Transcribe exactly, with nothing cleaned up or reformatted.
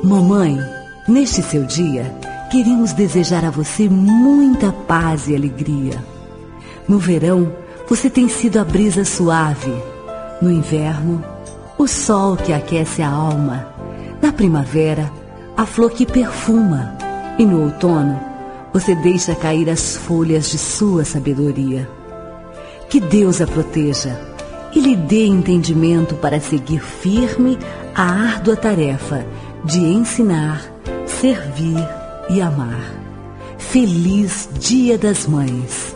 Mamãe, neste seu dia, queremos desejar a você muita paz e alegria. No verão, você tem sido a brisa suave. No inverno, o sol que aquece a alma. Na primavera, a flor que perfuma. E no outono, você deixa cair as folhas de sua sabedoria. Que Deus a proteja e lhe dê entendimento para seguir firme a árdua tarefa de ensinar, servir e amar. Feliz Dia das Mães!